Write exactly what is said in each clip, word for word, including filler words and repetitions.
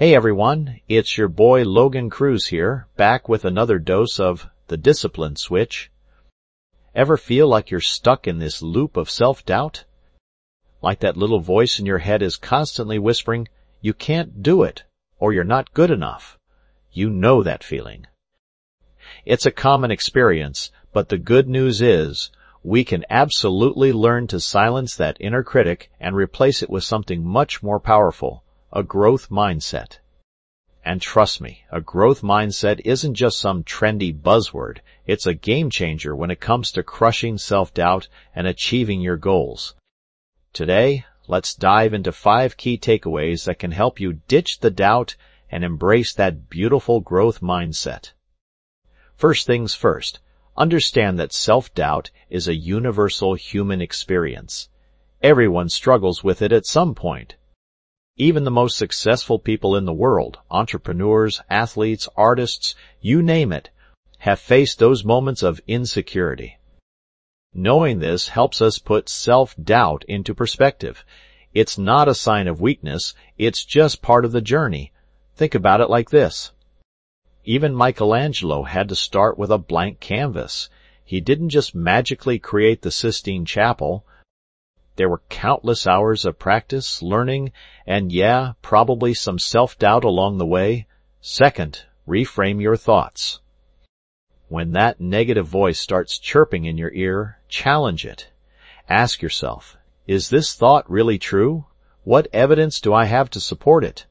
Hey everyone, it's your boy Logan Cruz here, back with another dose of The Discipline Switch. Ever feel like you're stuck in this loop of self-doubt? Like that little voice in your head is constantly whispering, you can't do it, or you're not good enough. You know that feeling. It's a common experience, but the good news is, we can absolutely learn to silence that inner critic and replace it with something much more powerful, a growth mindset. And trust me, a growth mindset isn't just some trendy buzzword. It's a game changer when it comes to crushing self-doubt and achieving your goals. Today, let's dive into five key takeaways that can help you ditch the doubt and embrace that beautiful growth mindset. First things first, understand that self-doubt is a universal human experience. Everyone struggles with it at some point. Even the most successful people in the world, entrepreneurs, athletes, artists, you name it, have faced those moments of insecurity. Knowing this helps us put self-doubt into perspective. It's not a sign of weakness, it's just part of the journey. Think about it like this. Even Michelangelo had to start with a blank canvas. He didn't just magically create the Sistine Chapel. There were countless hours of practice, learning, and yeah, probably some self-doubt along the way. Second, reframe your thoughts. When that negative voice starts chirping in your ear, challenge it. Ask yourself, is this thought really true? What evidence do I have to support it?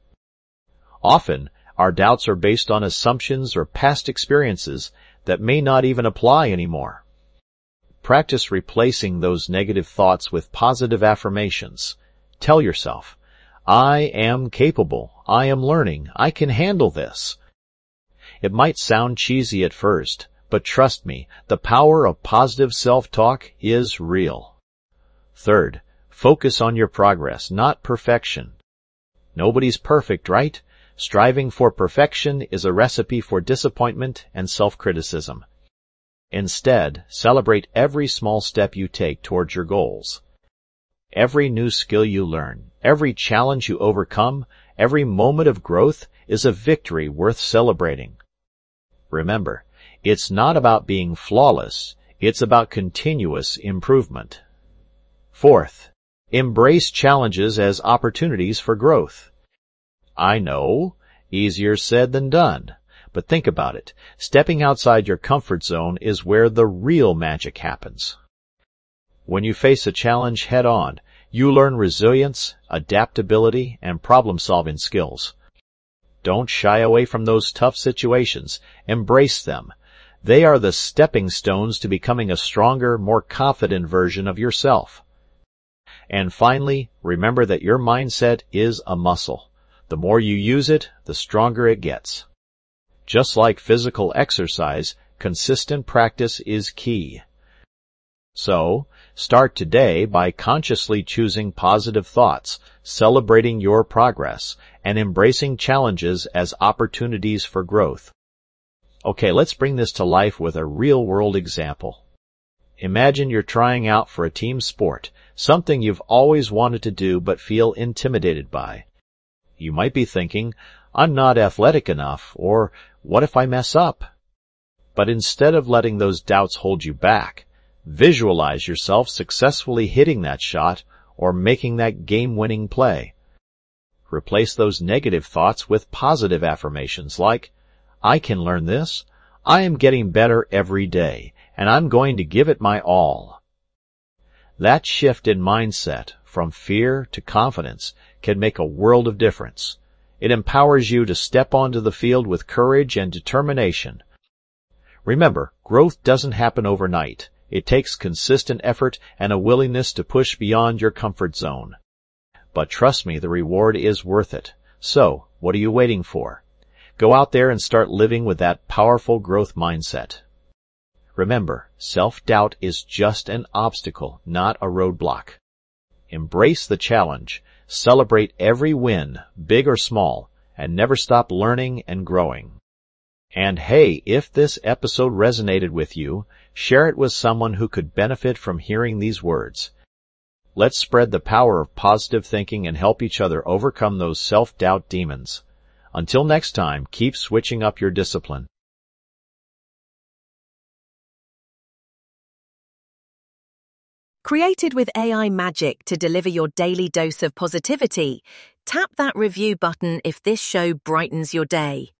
Often, our doubts are based on assumptions or past experiences that may not even apply anymore. Practice replacing those negative thoughts with positive affirmations. Tell yourself, I am capable, I am learning, I can handle this. It might sound cheesy at first, but trust me, the power of positive self-talk is real. Third, focus on your progress, not perfection. Nobody's perfect, right? Striving for perfection is a recipe for disappointment and self-criticism. Instead, celebrate every small step you take towards your goals. Every new skill you learn, every challenge you overcome, every moment of growth is a victory worth celebrating. Remember, it's not about being flawless, it's about continuous improvement. Fourth, embrace challenges as opportunities for growth. I know, easier said than done. But think about it. Stepping outside your comfort zone is where the real magic happens. When you face a challenge head-on, you learn resilience, adaptability, and problem-solving skills. Don't shy away from those tough situations. Embrace them. They are the stepping stones to becoming a stronger, more confident version of yourself. And finally, remember that your mindset is a muscle. The more you use it, the stronger it gets. Just like physical exercise, consistent practice is key. So, start today by consciously choosing positive thoughts, celebrating your progress, and embracing challenges as opportunities for growth. Okay, let's bring this to life with a real-world example. Imagine you're trying out for a team sport, something you've always wanted to do but feel intimidated by. You might be thinking, I'm not athletic enough, or what if I mess up? But instead of letting those doubts hold you back, visualize yourself successfully hitting that shot or making that game-winning play. Replace those negative thoughts with positive affirmations like, I can learn this, I am getting better every day, and I'm going to give it my all. That shift in mindset, from fear to confidence, can make a world of difference. It empowers you to step onto the field with courage and determination. Remember, growth doesn't happen overnight. It takes consistent effort and a willingness to push beyond your comfort zone. But trust me, the reward is worth it. So, what are you waiting for? Go out there and start living with that powerful growth mindset. Remember, self-doubt is just an obstacle, not a roadblock. Embrace the challenge. Celebrate every win, big or small, and never stop learning and growing. And hey, if this episode resonated with you, share it with someone who could benefit from hearing these words. Let's spread the power of positive thinking and help each other overcome those self-doubt demons. Until next time, keep switching up your discipline. Created with A I magic to deliver your daily dose of positivity, tap that review button if this show brightens your day.